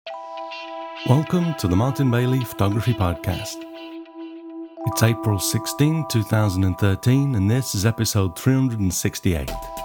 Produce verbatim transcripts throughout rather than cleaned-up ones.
Welcome to the Martin Bailey Photography Podcast. It's April sixteenth, twenty thirteen, and this is episode three hundred sixty-eight.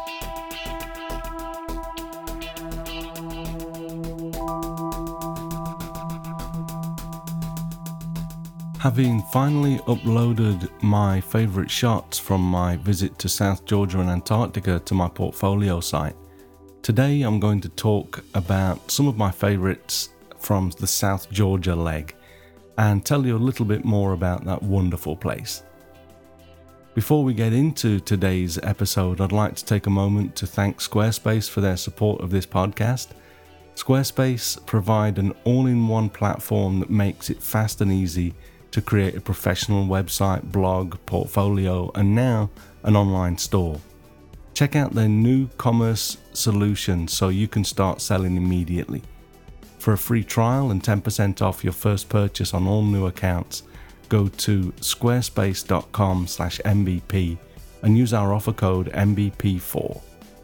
Having finally uploaded my favourite shots from my visit to South Georgia and Antarctica to my portfolio site, today I'm going to talk about some of my favourites from the South Georgia leg and tell you a little bit more about that wonderful place. Before we get into today's episode, I'd like to take a moment to thank Squarespace for their support of this podcast. Squarespace provide an all-in-one platform that makes it fast and easy to create a professional website, blog, portfolio, and now an online store. Check out their new commerce solution so you can start selling immediately. For a free trial and ten percent off your first purchase on all new accounts, go to squarespace.com slash MVP and use our offer code M B P four.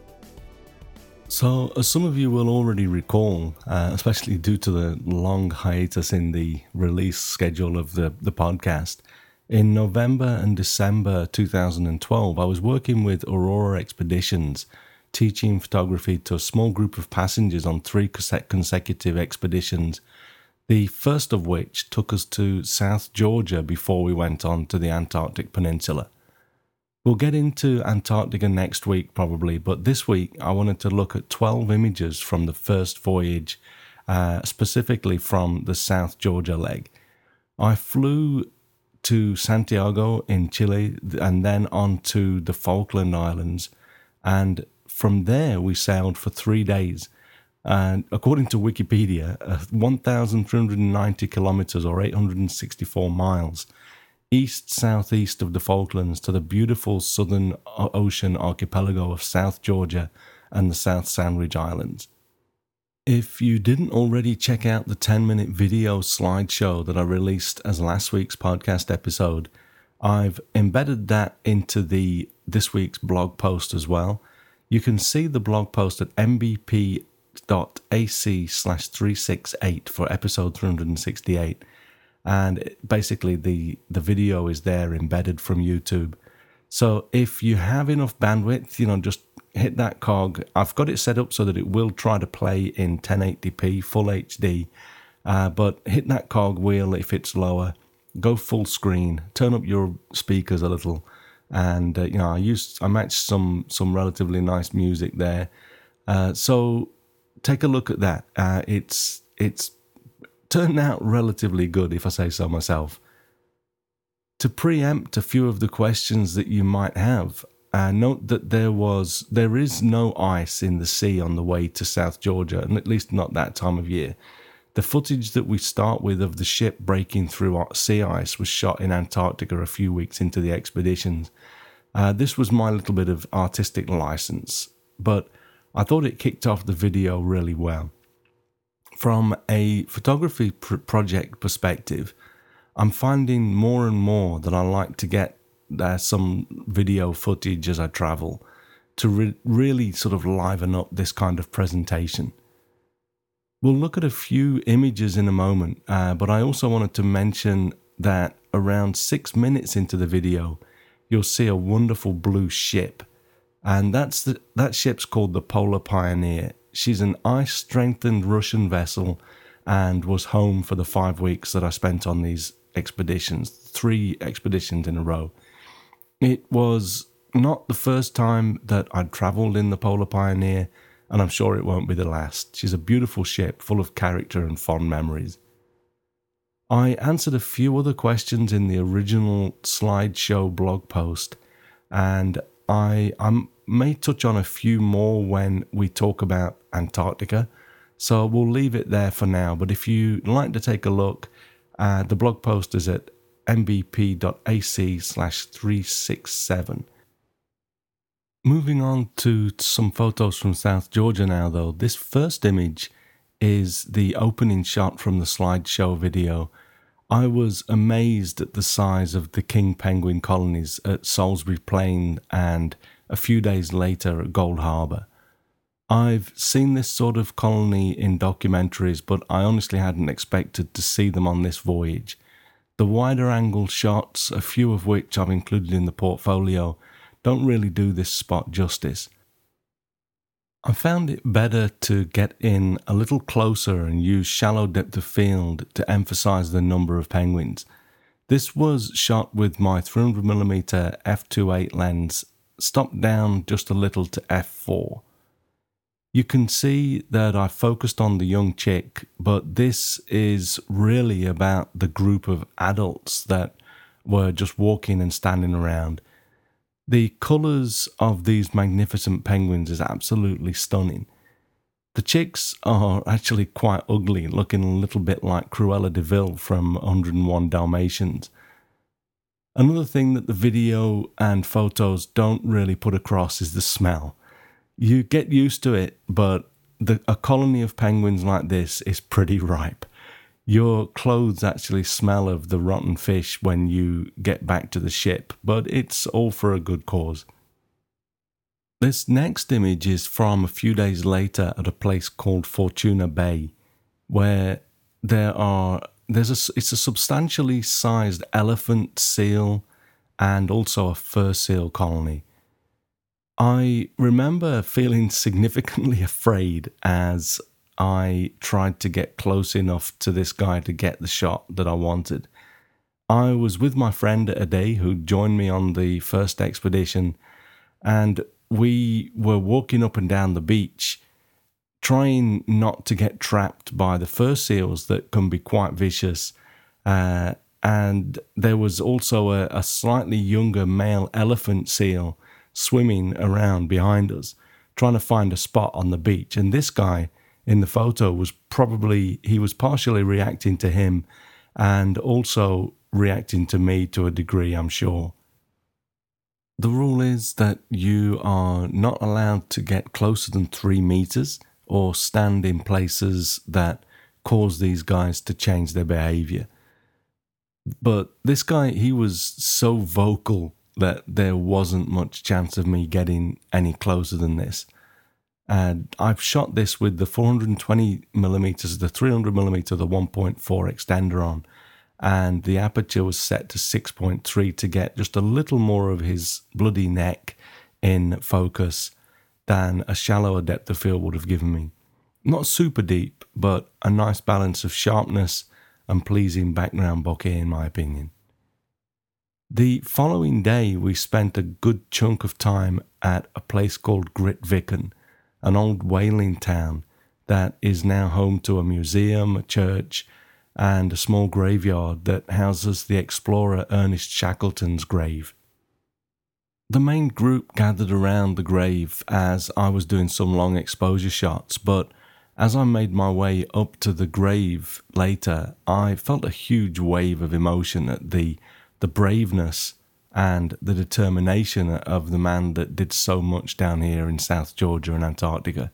So, as some of you will already recall, uh, especially due to the long hiatus in the release schedule of the, the podcast, in November and December two thousand twelve, I was working with Aurora Expeditions, teaching photography to a small group of passengers on three consecutive expeditions, the first of which took us to South Georgia before we went on to the Antarctic Peninsula. We'll get into Antarctica next week probably, but this week I wanted to look at twelve images from the first voyage, uh, specifically from the South Georgia leg. I flew to Santiago in Chile and then on to the Falkland Islands, and from there we sailed for three days. And according to Wikipedia, uh, one thousand three hundred ninety kilometers or eight hundred sixty-four miles east-southeast of the Falklands to the beautiful Southern Ocean archipelago of South Georgia and the South Sandwich Islands. If you didn't already check out the ten-minute video slideshow that I released as last week's podcast episode, I've embedded that into the this week's blog post as well. You can see the blog post at mbp.ac slash 368 for episode three hundred sixty-eight. And basically the, the video is there embedded from YouTube. So if you have enough bandwidth, you know, just hit that cog. I've got it set up so that it will try to play in ten eighty p, full H D. Uh, but hit that cog wheel if it's lower. Go full screen. Turn up your speakers a little. And, uh, you know, I used, I matched some, some relatively nice music there. Uh, so take a look at that. Uh, it's, it's turned out relatively good, if I say so myself. To preempt a few of the questions that you might have, uh, note that there was, there is no ice in the sea on the way to South Georgia, and at least not that time of year. The footage that we start with of the ship breaking through sea ice was shot in Antarctica a few weeks into the expeditions. Uh, this was my little bit of artistic license, but I thought it kicked off the video really well. From a photography pr- project perspective, I'm finding more and more that I like to get uh, some video footage as I travel to re- really sort of liven up this kind of presentation. We'll look at a few images in a moment, uh, but I also wanted to mention that around six minutes into the video, you'll see a wonderful blue ship, and that's the, that ship's called the Polar Pioneer. She's an ice-strengthened Russian vessel and was home for the five weeks that I spent on these expeditions, three expeditions in a row. It was not the first time that I'd travelled in the Polar Pioneer, and I'm sure it won't be the last. She's a beautiful ship full of character and fond memories. I answered a few other questions in the original slideshow blog post, and I, I may touch on a few more when we talk about Antarctica, so we'll leave it there for now. But if you'd like to take a look, uh, the blog post is at mbp.ac slash 367. Moving on to some photos from South Georgia now, though. This first image is the opening shot from the slideshow video. I was amazed at the size of the king penguin colonies at Salisbury Plain and a few days later at Gold Harbour. I've seen this sort of colony in documentaries, but I honestly hadn't expected to see them on this voyage. The wider angle shots, a few of which I've included in the portfolio, don't really do this spot justice. I found it better to get in a little closer and use shallow depth of field to emphasize the number of penguins. This was shot with my three hundred millimeter f two point eight lens, stopped down just a little to f four. You can see that I focused on the young chick, but this is really about the group of adults that were just walking and standing around. The colours of these magnificent penguins is absolutely stunning. The chicks are actually quite ugly, looking a little bit like Cruella de Vil from one hundred and one Dalmatians. Another thing that the video and photos don't really put across is the smell. You get used to it, but the, a colony of penguins like this is pretty ripe. Your clothes actually smell of the rotten fish when you get back to the ship, but it's all for a good cause. This next image is from a few days later at a place called Fortuna Bay, where there are there's a it's a substantially sized elephant, seal, and also a fur seal colony. I remember feeling significantly afraid as I tried to get close enough to this guy to get the shot that I wanted. I was with my friend Ade, who joined me on the first expedition, and we were walking up and down the beach, trying not to get trapped by the fur seals that can be quite vicious. Uh, and there was also a, a slightly younger male elephant seal swimming around behind us, trying to find a spot on the beach. And this guy in the photo was probably, he was partially reacting to him and also reacting to me to a degree, I'm sure. The rule is that you are not allowed to get closer than three meters or stand in places that cause these guys to change their behavior. But this guy, he was so vocal that there wasn't much chance of me getting any closer than this. And I've shot this with the four hundred twenty millimeters, the three hundred millimeter, the one point four extender on, and the aperture was set to six point three to get just a little more of his bloody neck in focus than a shallower depth of field would have given me. Not super deep, but a nice balance of sharpness and pleasing background bokeh in my opinion. The following day we spent a good chunk of time at a place called Grytviken, an old whaling town that is now home to a museum, a church, and a small graveyard that houses the explorer Ernest Shackleton's grave. The main group gathered around the grave as I was doing some long exposure shots, but as I made my way up to the grave later, I felt a huge wave of emotion at the, the braveness and the determination of the man that did so much down here in South Georgia and Antarctica.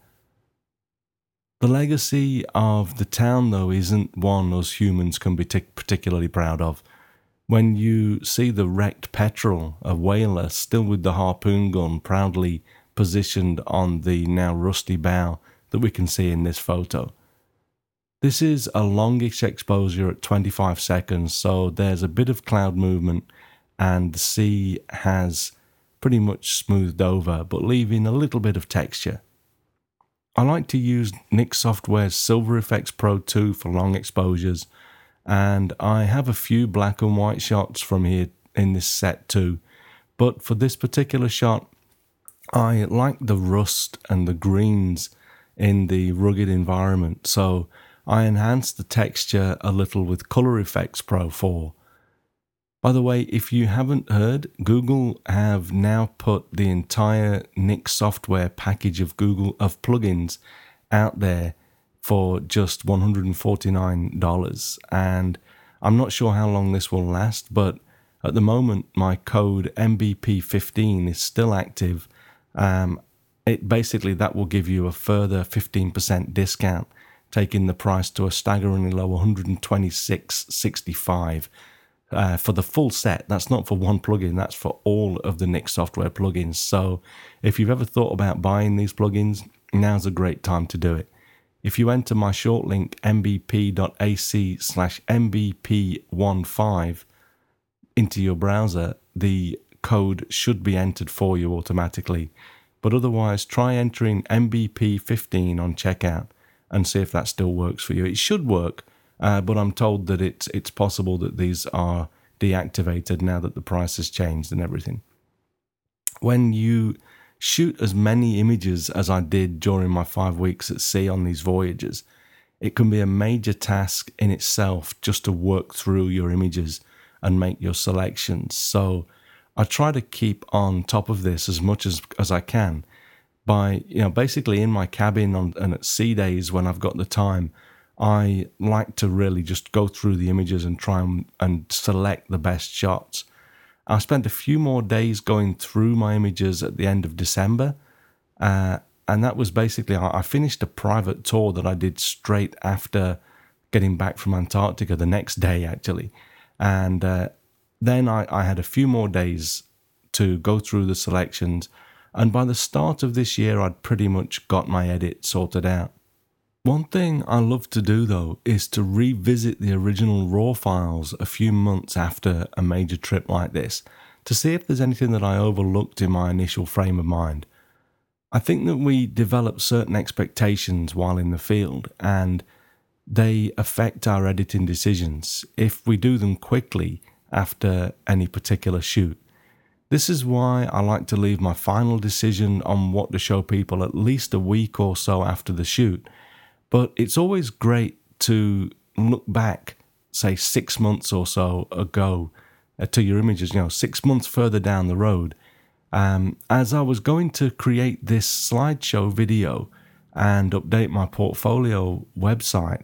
The legacy of the town, though, isn't one us humans can be t- particularly proud of. When you see the wrecked petrel, a whaler still with the harpoon gun proudly positioned on the now rusty bow that we can see in this photo. This is a longish exposure at twenty-five seconds, so there's a bit of cloud movement and the sea has pretty much smoothed over, but leaving a little bit of texture. I like to use Nik Software's Silver Efex Pro two for long exposures, and I have a few black and white shots from here in this set too, but for this particular shot, I like the rust and the greens in the rugged environment, so I enhanced the texture a little with Color Efex Pro four. By the way, if you haven't heard, Google have now put the entire Nik Software package of Google of plugins out there for just one hundred forty-nine dollars, and I'm not sure how long this will last, but at the moment my code M B P fifteen is still active. Um, it basically that will give you a further fifteen percent discount, taking the price to a staggeringly low one hundred twenty-six dollars and sixty-five cents. Uh, for the full set. That's not for one plugin, that's for all of the Nik Software plugins. So if you've ever thought about buying these plugins, now's a great time to do it. If you enter my short link mbp.ac slash mbp15 into your browser, the code should be entered for you automatically. But otherwise, try entering M B P fifteen on checkout and see if that still works for you. It should work, uh, but I'm told that it's, it's possible that these are deactivated now that the price has changed and everything. When you shoot as many images as I did during my five weeks at sea on these voyages, it can be a major task in itself just to work through your images and make your selections. So I try to keep on top of this as much as, as I can by, you know, basically in my cabin on, and at sea days when I've got the time, I like to really just go through the images and try and, and select the best shots. I spent a few more days going through my images at the end of December, uh, and that was basically, I finished a private tour that I did straight after getting back from Antarctica, the next day actually, and uh, then I, I had a few more days to go through the selections, and by the start of this year I'd pretty much got my edit sorted out. One thing I love to do though is to revisit the original RAW files a few months after a major trip like this to see if there's anything that I overlooked in my initial frame of mind. I think that we develop certain expectations while in the field and they affect our editing decisions if we do them quickly after any particular shoot. This is why I like to leave my final decision on what to show people at least a week or so after the shoot. But it's always great to look back, say six months or so ago, uh, to your images, you know, six months further down the road. Um, as I was going to create this slideshow video and update my portfolio website,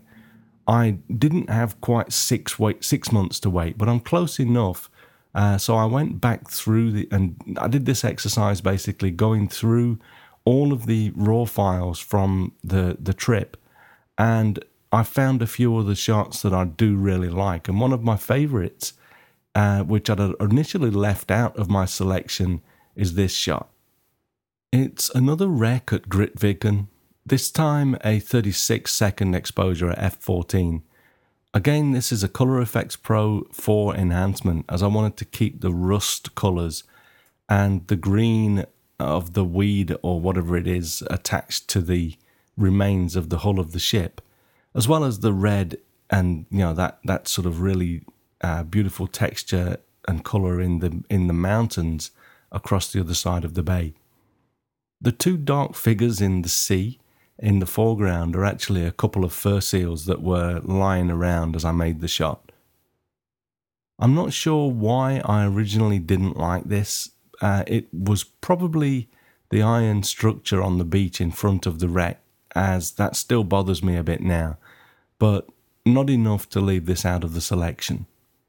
I didn't have quite six wait six months to wait, but I'm close enough. Uh, so I went back through the, and I did this exercise basically going through all of the RAW files from the, the trip. And I found a few other shots that I do really like. And one of my favorites, uh, which I'd initially left out of my selection, is this shot. It's another wreck at Grytviken, this time a thirty-six second exposure at f fourteen. Again, this is a Color Efex Pro four enhancement, as I wanted to keep the rust colors and the green of the weed or whatever it is attached to the remains of the hull of the ship, as well as the red and, you know, that that sort of really uh, beautiful texture and color in the in the mountains across the other side of the bay. The two dark figures in the sea in the foreground are actually a couple of fur seals that were lying around as I made the shot. I'm not sure why I originally didn't like this. Uh, it was probably the iron structure on the beach in front of the wreck, as that still bothers me a bit now, but not enough to leave this out of the selection.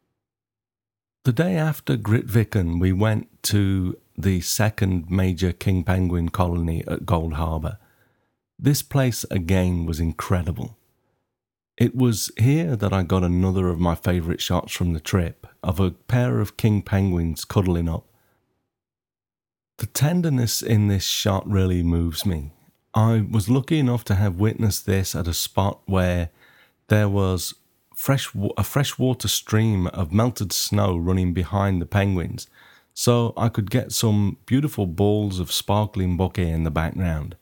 The day after Grytviken, we went to the second major king penguin colony at Gold Harbour. This place again was incredible. It was here that I got another of my favourite shots from the trip, of a pair of king penguins cuddling up. The tenderness in this shot really moves me. I was lucky enough to have witnessed this at a spot where there was fresh a freshwater stream of melted snow running behind the penguins, so I could get some beautiful balls of sparkling bokeh in the background.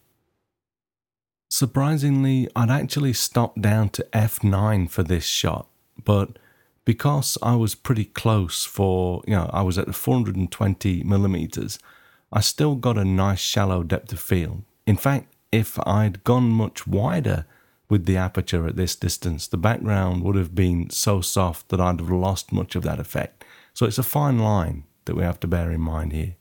Surprisingly, I'd actually stopped down to f nine for this shot, but because I was pretty close for, you know, I was at four hundred twenty millimeters, I still got a nice shallow depth of field. In fact, if I'd gone much wider with the aperture at this distance, the background would have been so soft that I'd have lost much of that effect. So it's a fine line that we have to bear in mind here.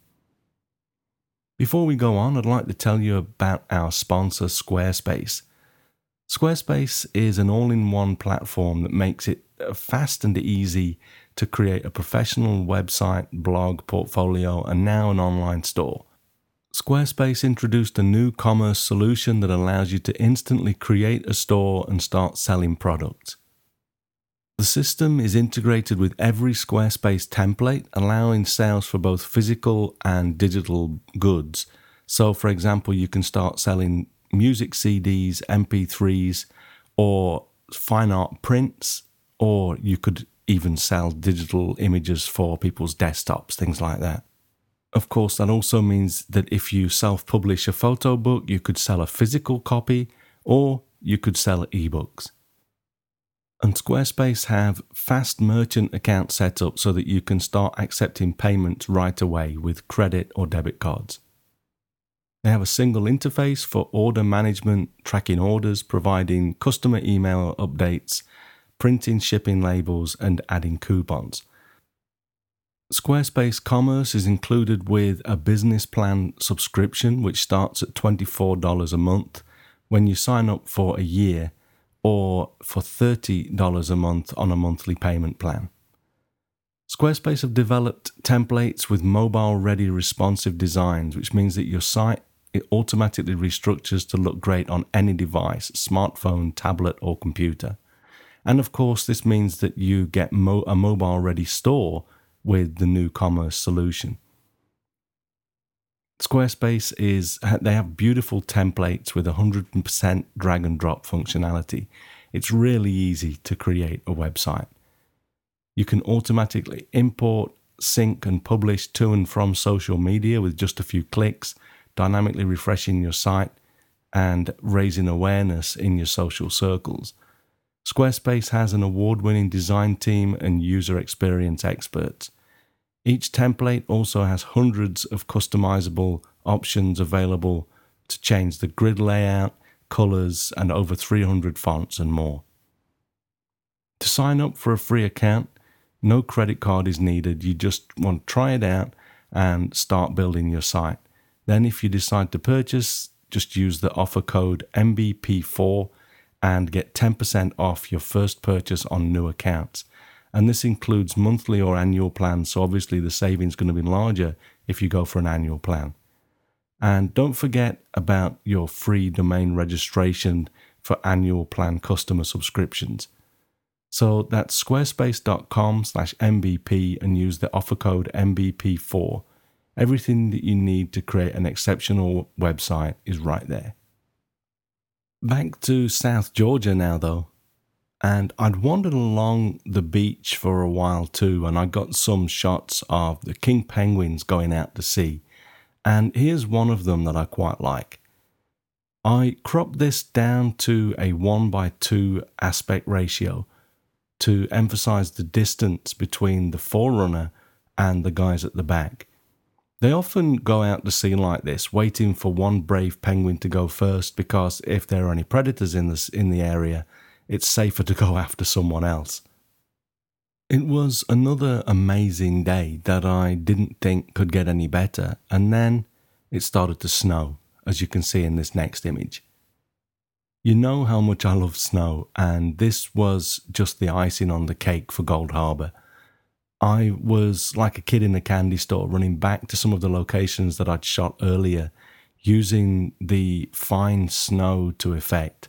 Before we go on, I'd like to tell you about our sponsor, Squarespace. Squarespace is an all-in-one platform that makes it fast and easy to create a professional website, blog, portfolio, and now an online store. Squarespace introduced a new commerce solution that allows you to instantly create a store and start selling products. The system is integrated with every Squarespace template, allowing sales for both physical and digital goods. So, for example, you can start selling music C Ds, M P threes, or fine art prints, or you could even sell digital images for people's desktops, things like that. Of course, that also means that if you self-publish a photo book, you could sell a physical copy, or you could sell ebooks. And Squarespace have fast merchant accounts set up so that you can start accepting payments right away with credit or debit cards. They have a single interface for order management, tracking orders, providing customer email updates, printing shipping labels, and adding coupons. Squarespace Commerce is included with a business plan subscription, which starts at twenty-four dollars a month when you sign up for a year, or for thirty dollars a month on a monthly payment plan. Squarespace have developed templates with mobile-ready responsive designs, which means that your site it automatically restructures to look great on any device, smartphone, tablet, or computer. And of course, this means that you get mo- a mobile-ready store with the new commerce solution. Squarespace is, they have beautiful templates with one hundred percent drag and drop functionality. It's really easy to create a website. You can automatically import, sync, and publish to and from social media with just a few clicks, dynamically refreshing your site and raising awareness in your social circles. Squarespace has an award-winning design team and user experience experts. Each template also has hundreds of customizable options available to change the grid layout, colors, and over three hundred fonts and more. To sign up for a free account, no credit card is needed. You just want to try it out and start building your site. Then if you decide to purchase, just use the offer code M B P four and get ten percent off your first purchase on new accounts. And this includes monthly or annual plans, so obviously the savings is going to be larger if you go for an annual plan. And don't forget about your free domain registration for annual plan customer subscriptions. So that's squarespace.com slash MVP and use the offer code M B P four. Everything that you need to create an exceptional website is right there. Back to South Georgia now though. And I'd wandered along the beach for a while too, and I got some shots of the king penguins going out to sea. And here's one of them that I quite like. I cropped this down to a one by two aspect ratio to emphasize the distance between the forerunner and the guys at the back. They often go out to sea like this, waiting for one brave penguin to go first, because if there are any predators in this in the area, it's safer to go after someone else. It was another amazing day that I didn't think could get any better, and then it started to snow, as you can see in this next image. You know how much I love snow, and this was just the icing on the cake for Gold Harbor. I was like a kid in a candy store, running back to some of the locations that I'd shot earlier, using the fine snow to effect.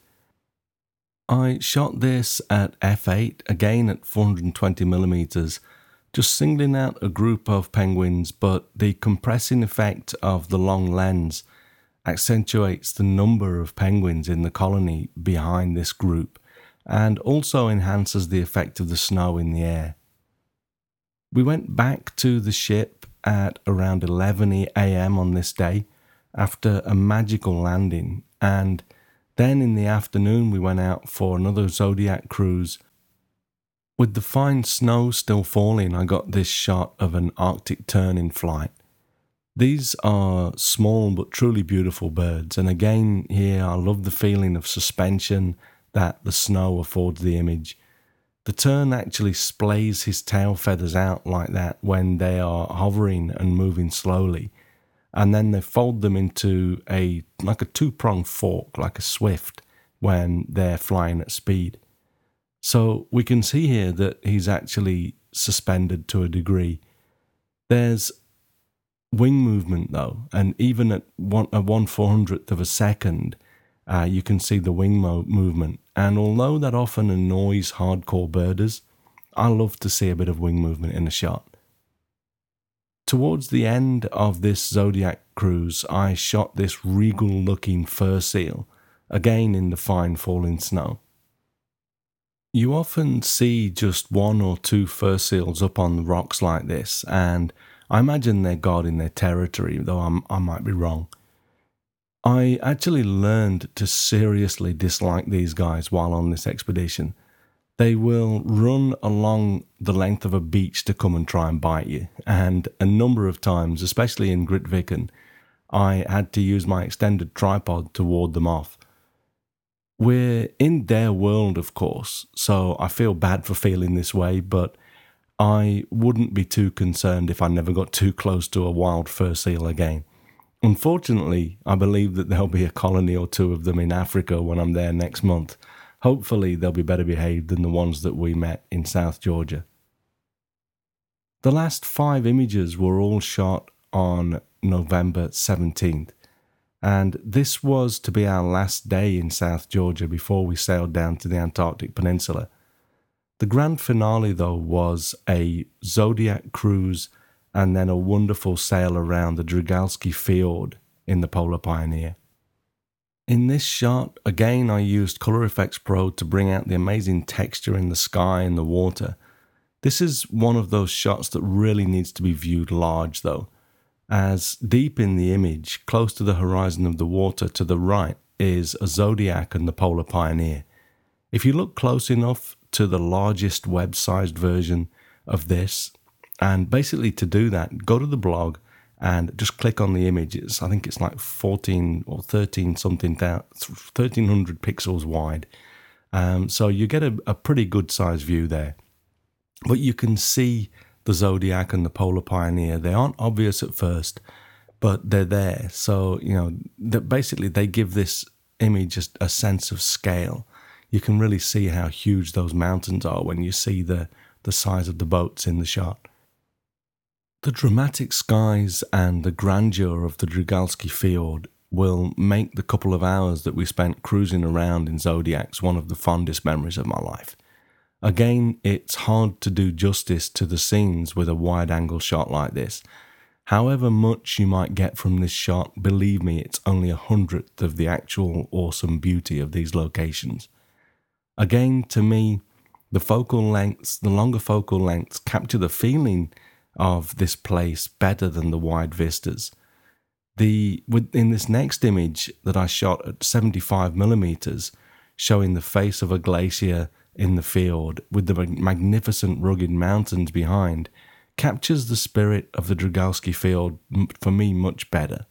I shot this at f eight, again at four hundred twenty millimeters, just singling out a group of penguins, but the compressing effect of the long lens accentuates the number of penguins in the colony behind this group, and also enhances the effect of the snow in the air. We went back to the ship at around eleven a.m. on this day, after a magical landing, and then in the afternoon we went out for another Zodiac cruise. With the fine snow still falling, I got this shot of an Arctic tern in flight. These are small but truly beautiful birds, and again here I love the feeling of suspension that the snow affords the image. The tern actually splays his tail feathers out like that when they are hovering and moving slowly, and then they fold them into a like a two-pronged fork, like a swift, when they're flying at speed. So we can see here that he's actually suspended to a degree. There's wing movement though, and even at one, a one four hundredth of a second, uh, you can see the wing mo- movement. And although that often annoys hardcore birders, I love to see a bit of wing movement in a shot. Towards the end of this Zodiac cruise, I shot this regal-looking fur seal, again in the fine falling snow. You often see just one or two fur seals up on the rocks like this, and I imagine they're guarding their territory, though I'm, I might be wrong. I actually learned to seriously dislike these guys while on this expedition. They will run along the length of a beach to come and try and bite you, and a number of times, especially in Grytviken, I had to use my extended tripod to ward them off. We're in their world, of course, so I feel bad for feeling this way, but I wouldn't be too concerned if I never got too close to a wild fur seal again. Unfortunately, I believe that there'll be a colony or two of them in Africa when I'm there next month. Hopefully, they'll be better behaved than the ones that we met in South Georgia. The last five images were all shot on November seventeenth. And this was to be our last day in South Georgia before we sailed down to the Antarctic Peninsula. The grand finale, though, was a Zodiac cruise and then a wonderful sail around the Drygalski Fjord in the Polar Pioneer. In this shot, again, I used Color Efex Pro to bring out the amazing texture in the sky and the water. This is one of those shots that really needs to be viewed large, though, as deep in the image, close to the horizon of the water to the right, is a Zodiac and the Polar Pioneer. If you look close enough to the largest web-sized version of this, and basically to do that, go to the blog and just click on the images. I think it's like fourteen or thirteen something, thirteen hundred pixels wide. Um, so you get a, a pretty good size view there. But you can see the Zodiac and the Polar Pioneer. They aren't obvious at first, but they're there. So, you know, that basically they give this image just a sense of scale. You can really see how huge those mountains are when you see the, the size of the boats in the shot. The dramatic skies and the grandeur of the Drygalski Fjord will make the couple of hours that we spent cruising around in Zodiacs one of the fondest memories of my life. Again, it's hard to do justice to the scenes with a wide-angle shot like this. However much you might get from this shot, believe me, it's only a hundredth of the actual awesome beauty of these locations. Again, to me, the focal lengths, the longer focal lengths capture the feeling of this place better than the wide vistas. The in this next image that I shot at seventy-five millimeters, showing the face of a glacier in the fjord with the magnificent rugged mountains behind, captures the spirit of the Drygalski Fjord for me much better.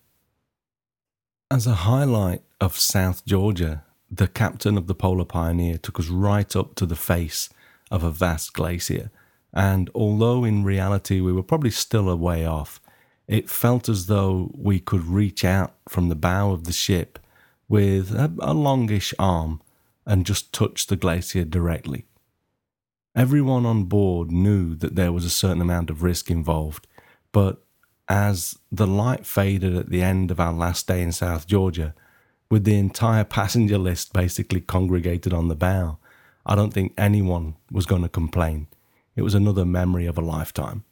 As a highlight of South Georgia, the captain of the Polar Pioneer took us right up to the face of a vast glacier, and although in reality we were probably still a way off, it felt as though we could reach out from the bow of the ship with a, a longish arm and just touch the glacier directly. Everyone on board knew that there was a certain amount of risk involved, but as the light faded at the end of our last day in South Georgia, with the entire passenger list basically congregated on the bow, I don't think anyone was going to complain. It was another memory of a lifetime.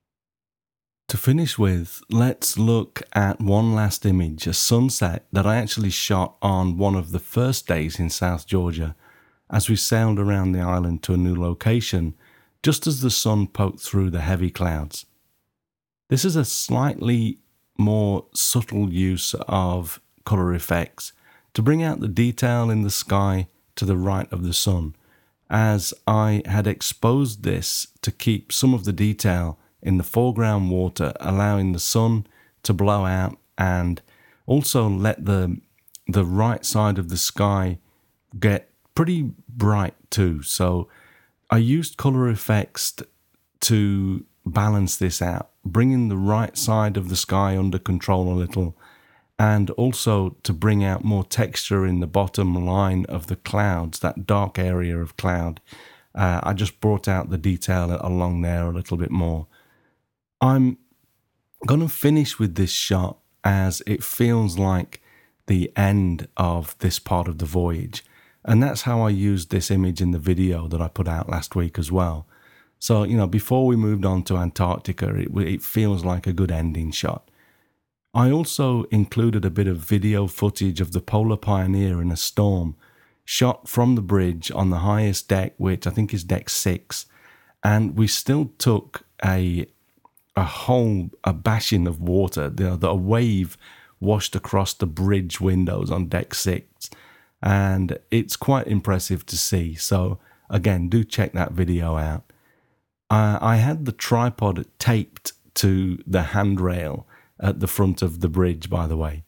To finish with, let's look at one last image, a sunset that I actually shot on one of the first days in South Georgia as we sailed around the island to a new location, just as the sun poked through the heavy clouds. This is a slightly more subtle use of color effects to bring out the detail in the sky to the right of the sun, as I had exposed this to keep some of the detail in the foreground water, allowing the sun to blow out and also let the the right side of the sky get pretty bright too. So I used color effects to balance this out, bringing the right side of the sky under control a little, and also to bring out more texture in the bottom line of the clouds, that dark area of cloud. Uh, I just brought out the detail along there a little bit more. I'm going to finish with this shot as it feels like the end of this part of the voyage. And that's how I used this image in the video that I put out last week as well. So, you know, before we moved on to Antarctica, it, it feels like a good ending shot. I also included a bit of video footage of the Polar Pioneer in a storm, shot from the bridge on the highest deck, which I think is deck six, and we still took a a whole a bashing of water. The, the a wave washed across the bridge windows on deck six, and it's quite impressive to see. So again, do check that video out. Uh, I had the tripod taped to the handrail at the front of the bridge, by the way.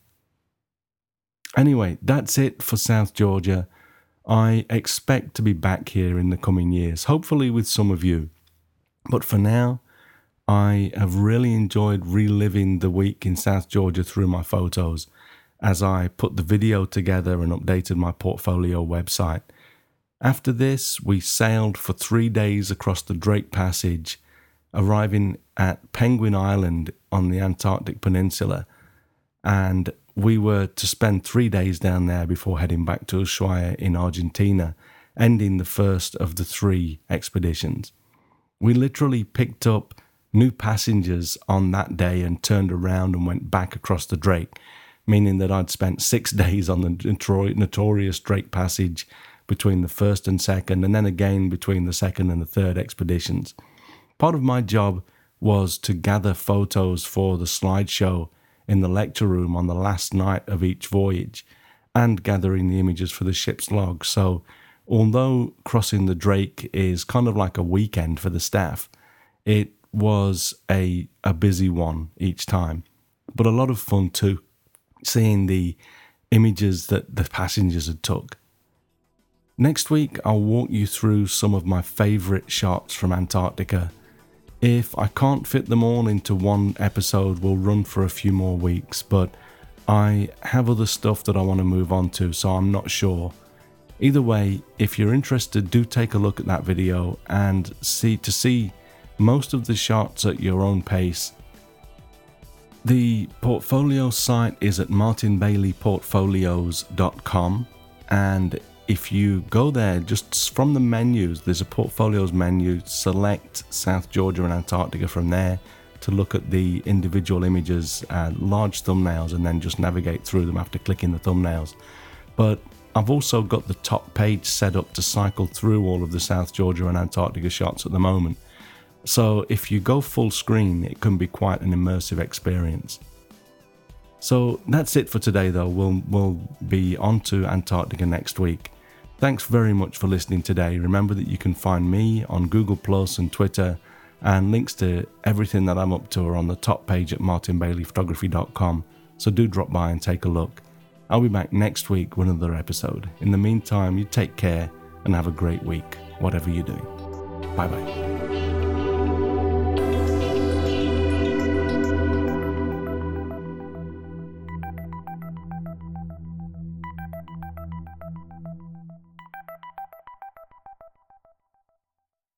Anyway, that's it for South Georgia. I expect to be back here in the coming years, hopefully with some of you. But for now, I have really enjoyed reliving the week in South Georgia through my photos as I put the video together and updated my portfolio website. After this, we sailed for three days across the Drake Passage, arriving at Penguin Island on the Antarctic Peninsula, and we were to spend three days down there before heading back to Ushuaia in Argentina, ending the first of the three expeditions. We literally picked up new passengers on that day and turned around and went back across the Drake, meaning that I'd spent six days on the notorious Drake Passage between the first and second, and then again between the second and the third expeditions. Part of my job was to gather photos for the slideshow in the lecture room on the last night of each voyage, and gathering the images for the ship's log. So although crossing the Drake is kind of like a weekend for the staff, it was a, a busy one each time, but a lot of fun too, seeing the images that the passengers had took. Next week, I'll walk you through some of my favourite shots from Antarctica. If I can't fit them all into one episode, we'll run for a few more weeks, but I have other stuff that I want to move on to, so I'm not sure. Either way, if you're interested, do take a look at that video and see to see most of the shots at your own pace. The portfolio site is at martin bailey portfolios dot com, and if you go there, just from the menus, there's a portfolios menu, select South Georgia and Antarctica from there to look at the individual images, uh, large thumbnails, and then just navigate through them after clicking the thumbnails. But I've also got the top page set up to cycle through all of the South Georgia and Antarctica shots at the moment. So if you go full screen, it can be quite an immersive experience. So that's it for today though. We'll, we'll be on to Antarctica next week. Thanks very much for listening today. Remember that you can find me on Google Plus and Twitter, and links to everything that I'm up to are on the top page at martin bailey photography dot com. So do drop by and take a look. I'll be back next week with another episode. In the meantime, you take care and have a great week, whatever you're doing. Bye bye.